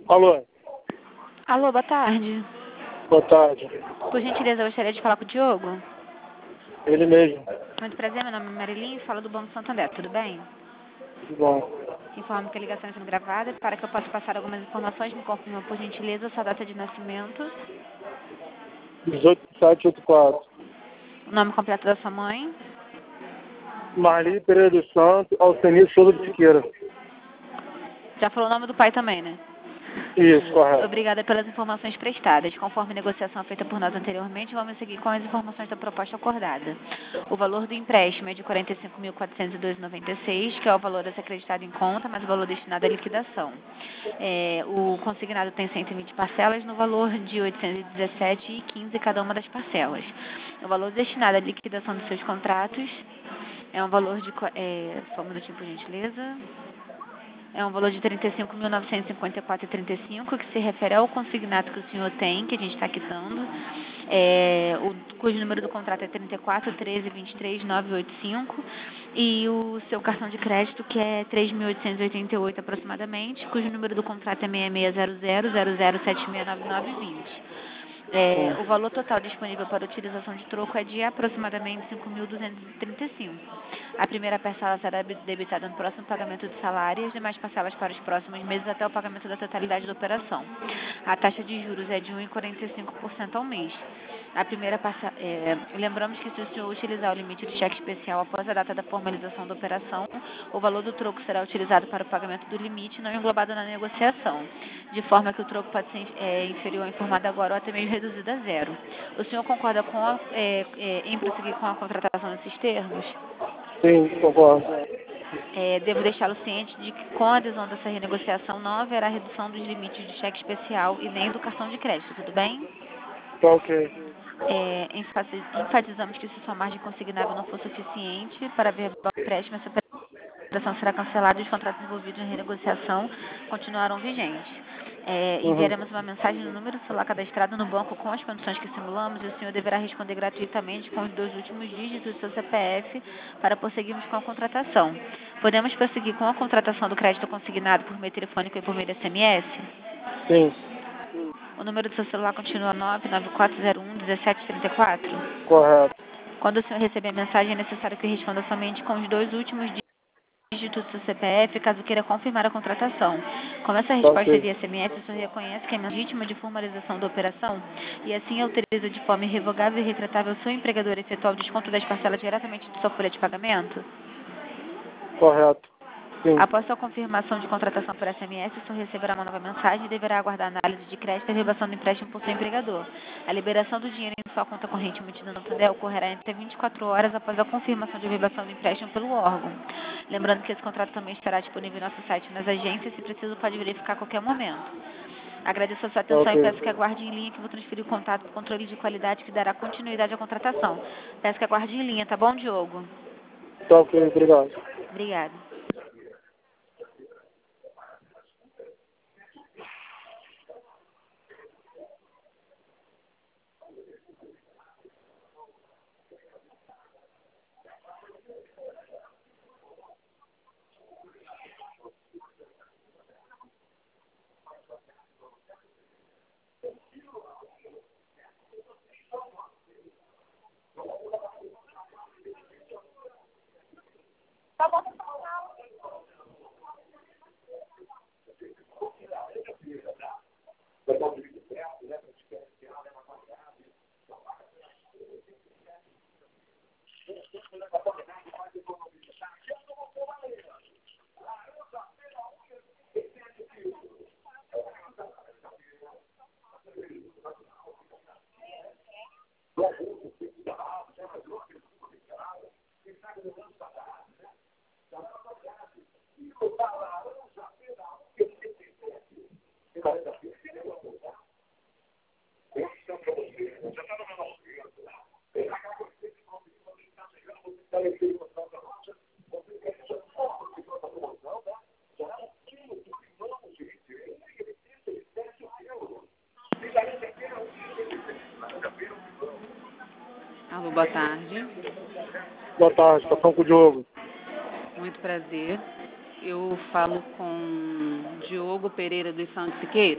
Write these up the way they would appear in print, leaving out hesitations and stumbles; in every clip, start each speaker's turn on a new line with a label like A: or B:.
A: Alô,
B: Alô, boa tarde.
A: boa tarde.
B: Por gentileza, eu gostaria de falar com o Diogo.
A: Ele mesmo.
B: Muito prazer, meu nome é Marilyn, falo do Banco Santander, tudo bem?
A: Tudo bom.
B: Informo que a ligação está sendo gravada. Para que eu possa passar algumas informações, me confirma, por gentileza, sua data de nascimento,
A: 18784.
B: o nome completo da sua mãe,
A: Marli Pereira dos Santos, Alcenir Souza de Siqueira.
B: já falou o nome do pai também, né?
A: Isso, correto.
B: Obrigada pelas informações prestadas. Conforme a negociação feita por nós anteriormente, vamos seguir com as informações da proposta acordada. O valor do empréstimo é de R$ 45.402,96, que é o valor a ser acreditado em conta, mas o valor destinado à liquidação. O consignado tem 120 parcelas no valor de R$ 817,15 cada uma das parcelas. O valor destinado à liquidação dos seus contratos é um valor de... só um minutinho, por gentileza. É um valor de R$ 35.954,35, que se refere ao consignado que o senhor tem, que a gente está quitando, cujo número do contrato é 34.13.23.985, e o seu cartão de crédito, que é 3.888 aproximadamente, cujo número do contrato é 660000769920. O valor total disponível para utilização de troco é de aproximadamente 5.235. A primeira parcela será debitada no próximo pagamento de salário e as demais parcelas para os próximos meses até o pagamento da totalidade da operação. A taxa de juros é de 1,45% ao mês. Lembramos que se o senhor utilizar o limite do cheque especial após a data da formalização da operação, o valor do troco será utilizado para o pagamento do limite não englobado na negociação, de forma que o troco pode ser inferior ao informado agora ou até mesmo reduzido a zero. O senhor concorda em prosseguir com a contratação nesses termos?
A: Sim, concordo.
B: Devo deixá-lo ciente de que, com a adesão dessa renegociação, não haverá redução dos limites do cheque especial e nem do cartão de crédito, tudo bem?
A: Tá ok.
B: Enfatizamos que se sua margem consignável não for suficiente para verbal empréstimo, essa operação será cancelada e os contratos envolvidos em renegociação continuarão vigentes. Enviaremos uma mensagem no número celular cadastrado no banco com as condições que simulamos e o senhor deverá responder gratuitamente com os 2 últimos dígitos do seu CPF para prosseguirmos com a contratação. Podemos prosseguir com a contratação do crédito consignado por meio telefônico e por meio de SMS?
A: Sim,
B: O número do seu celular continua 99401-1734?
A: correto.
B: Quando o senhor receber a mensagem, é necessário que responda somente com os 2 últimos dígitos do seu CPF, caso queira confirmar a contratação. Como essa
A: Tá
B: resposta é
A: ok.
B: via SMS, o senhor reconhece que é legítima de formalização da operação e assim autoriza de forma irrevogável e retratável o seu empregador a efetuar o desconto das parcelas diretamente de sua folha de pagamento?
A: Correto. Sim.
B: Após sua confirmação de contratação por SMS, o senhor receberá uma nova mensagem e deverá aguardar a análise de crédito e a verbação do empréstimo por seu empregador. A liberação do dinheiro em sua conta corrente emitida no Santander ocorrerá entre 24 horas após a confirmação de verbação do empréstimo pelo órgão. Lembrando que esse contrato também estará disponível em nosso site e nas agências, se preciso pode verificar a qualquer momento. Agradeço a sua
A: Tá
B: atenção e
A: ok.
B: peço que aguarde em linha que vou transferir o contato para o controle de qualidade que dará continuidade à contratação. Peço que aguarde em linha, tá bom, Diogo?
A: Tá ok, obrigado.
B: Obrigada. Alô, boa tarde.
A: Boa tarde, tá falando com o Diogo.
B: Muito prazer.
C: eu falo com Diogo Pereira dos Santos Siqueira?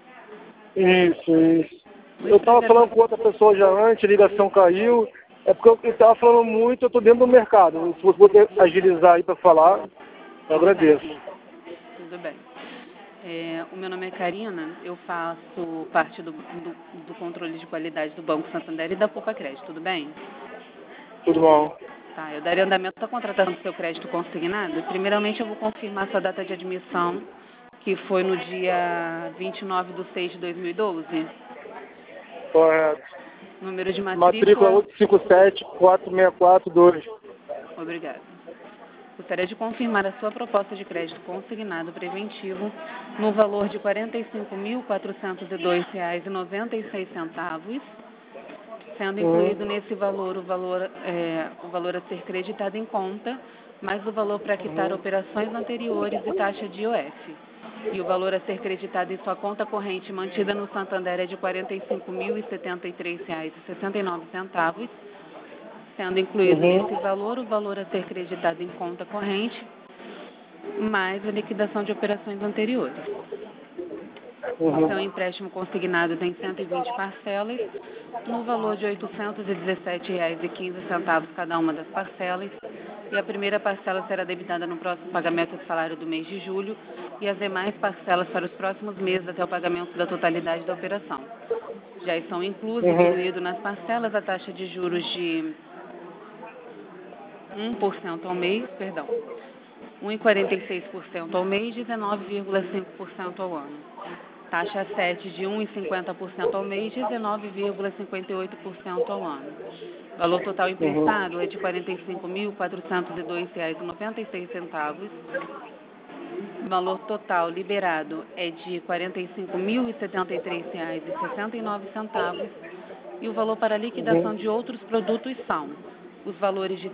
A: Isso. Eu estava falando com outra pessoa já antes, a ligação caiu. É porque eu estava falando muito, eu estou dentro do mercado. Se você puder agilizar aí para falar, eu agradeço.
C: Tudo bem. O meu nome é Karina, eu faço parte do controle de qualidade do Banco Santander e da Poupa Crédito, tudo bem?
A: Tudo bom.
C: Tá, eu daria andamento à contratação do seu crédito consignado. Primeiramente, eu vou confirmar sua data de admissão, que foi no dia 29/6/2012.
A: Correto.
C: Número de
A: Matrícula
C: matrícula.
A: 857-4642.
C: Obrigada. Gostaria de confirmar a sua proposta de crédito consignado preventivo no valor de R$ 45.402,96, sendo incluído nesse valor o valor a ser creditado em conta, mais o valor para quitar operações anteriores e taxa de IOF. E o valor a ser creditado em sua conta corrente mantida no Santander é de R$ 45.073,69, sendo incluído nesse valor o valor a ser creditado em conta corrente, mais a liquidação de operações anteriores. O seu empréstimo consignado tem 120 parcelas, no valor de R$ 817,15 cada uma das parcelas, e a primeira parcela será debitada no próximo pagamento do salário do mês de julho, e as demais parcelas para os próximos meses até o pagamento da totalidade da operação. Já estão incluído nas parcelas a taxa de juros de 1% ao mês, 1,46% ao mês, 19,5% ao ano. Taxa 7 de 1,50% ao mês, 19,58% ao ano. Valor total emprestado é de R$ 45.402,96. Valor total liberado é de R$ 45.073,69. E o valor para liquidação de outros produtos são os valores de R$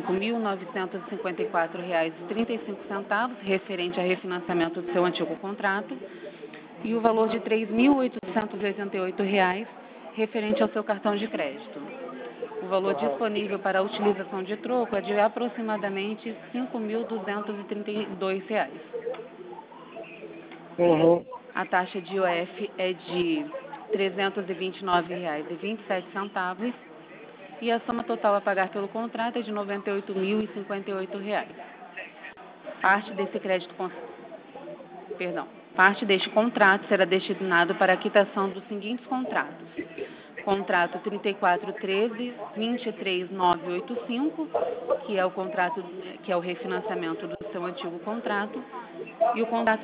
C: 35.954,35, referente a refinanciamento do seu antigo contrato, e o valor de R$ 3.888, referente ao seu cartão de crédito. O valor disponível para a utilização de troco é de aproximadamente R$ 5.232. A taxa de IOF é de R$ 329,27 e a soma total a pagar pelo contrato é de R$ 98.058. Parte deste contrato será destinado para a quitação dos seguintes contratos: contrato 3413-23985, que é o refinanciamento do seu antigo contrato, e o contrato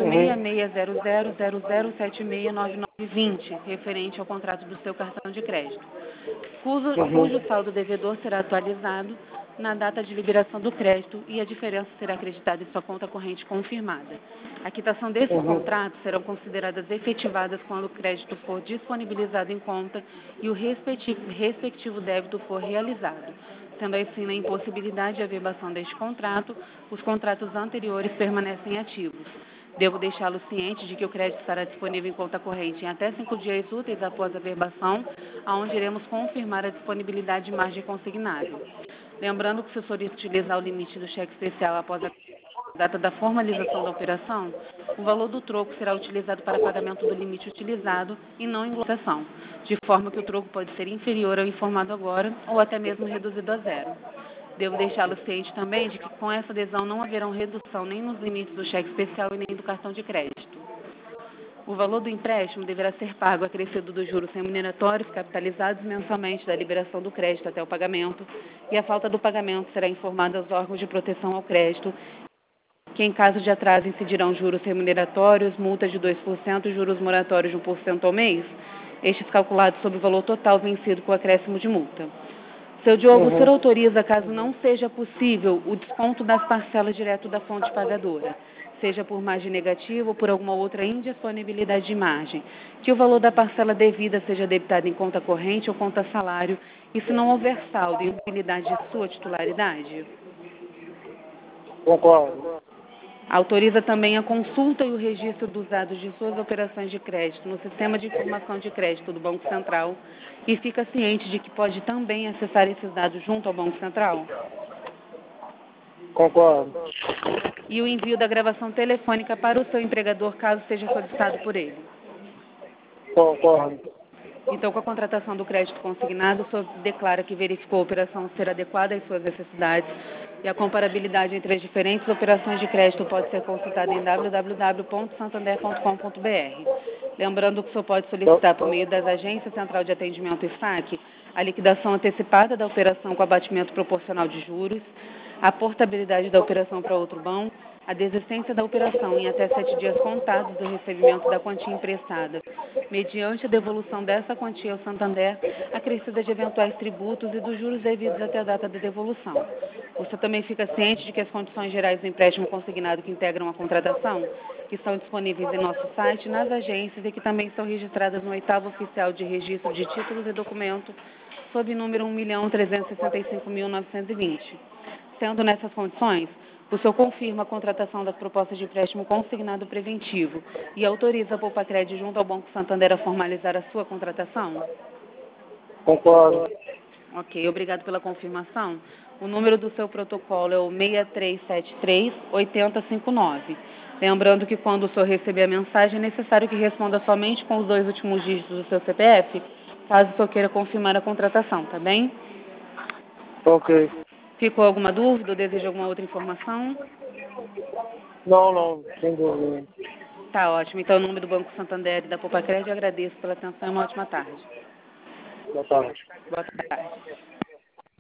C: 660000769920, referente ao contrato do seu cartão de crédito, cujo saldo devedor será atualizado na data de liberação do crédito e a diferença será acreditada em sua conta corrente confirmada. A quitação desses contratos serão consideradas efetivadas quando o crédito for disponibilizado em conta e o respectivo débito for realizado. Sendo assim, na impossibilidade de averbação deste contrato, os contratos anteriores permanecem ativos. Devo deixá-lo ciente de que o crédito estará disponível em conta corrente em até 5 dias úteis após a averbação, aonde iremos confirmar a disponibilidade de margem consignada. Lembrando que, se o senhor utilizar o limite do cheque especial após a data da formalização da operação, o valor do troco será utilizado para pagamento do limite utilizado e não em glossação, de forma que o troco pode ser inferior ao informado agora ou até mesmo reduzido a zero. Devo deixá-lo ciente também de que com essa adesão não haverá redução nem nos limites do cheque especial e nem do cartão de crédito. O valor do empréstimo deverá ser pago acrescido dos juros remuneratórios capitalizados mensalmente da liberação do crédito até o pagamento, e a falta do pagamento será informada aos órgãos de proteção ao crédito, que em caso de atraso incidirão juros remuneratórios, multas de 2% e juros moratórios de 1% ao mês, estes calculados sobre o valor total vencido com acréscimo de multa. Seu Diogo, o senhor autoriza, caso não seja possível, o desconto das parcelas direto da fonte pagadora, seja por margem negativa ou por alguma outra indisponibilidade de margem, que o valor da parcela devida seja debitado em conta corrente ou conta salário, e se não houver saldo e utilidade de sua titularidade?
A: Concordo.
C: Autoriza também a consulta e o registro dos dados de suas operações de crédito no Sistema de Informação de Crédito do Banco Central e fica ciente de que pode também acessar esses dados junto ao Banco Central?
A: Concordo.
C: E o envio da gravação telefônica para o seu empregador, caso seja solicitado por ele.
A: Concordo.
C: Então, com a contratação do crédito consignado, o senhor declara que verificou a operação ser adequada às suas necessidades e a comparabilidade entre as diferentes operações de crédito pode ser consultada em www.santander.com.br. Lembrando que o senhor pode solicitar por meio das agências Central de Atendimento e SAC a liquidação antecipada da operação com abatimento proporcional de juros, a portabilidade da operação para outro banco, a desistência da operação em até 7 dias contados do recebimento da quantia emprestada, mediante a devolução dessa quantia ao Santander, acrescida de eventuais tributos e dos juros devidos até a data da devolução. Você também fica ciente de que as condições gerais do empréstimo consignado que integram a contratação, que estão disponíveis em nosso site, nas agências e que também estão registradas no 8º Oficial de Registro de Títulos e Documentos, sob número 1.365.920. Sendo nessas condições, o senhor confirma a contratação das propostas de empréstimo consignado preventivo e autoriza a Poupa-Crédito junto ao Banco Santander a formalizar a sua contratação?
A: Concordo.
C: Ok, obrigado pela confirmação. O número do seu protocolo é o 6373-8059. Lembrando que quando o senhor receber a mensagem, é necessário que responda somente com os 2 últimos dígitos do seu CPF, caso o senhor queira confirmar a contratação, tá bem?
A: Ok.
C: Ficou alguma dúvida ou deseja alguma outra informação?
A: Não, sem dúvida.
C: Tá ótimo. Então, em nome do Banco Santander e da Poupa-Crédito, eu agradeço pela atenção e uma ótima tarde.
A: Boa tarde.
C: Boa tarde.